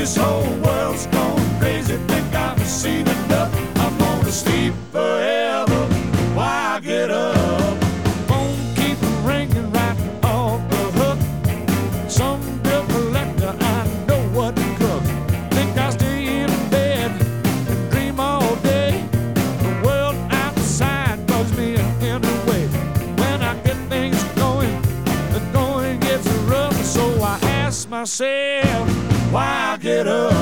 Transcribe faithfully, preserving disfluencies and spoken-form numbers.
This whole world's gone crazy, think I've seen enough. I'm gonna sleep forever. Why get up? Phone keep ringing right off the hook. Some bill collector, I know what to cook. Think I'll stay in bed and dream all day. The world outside bugs me in a way. When I get things going, the going gets rough. So I ask myself, why get up?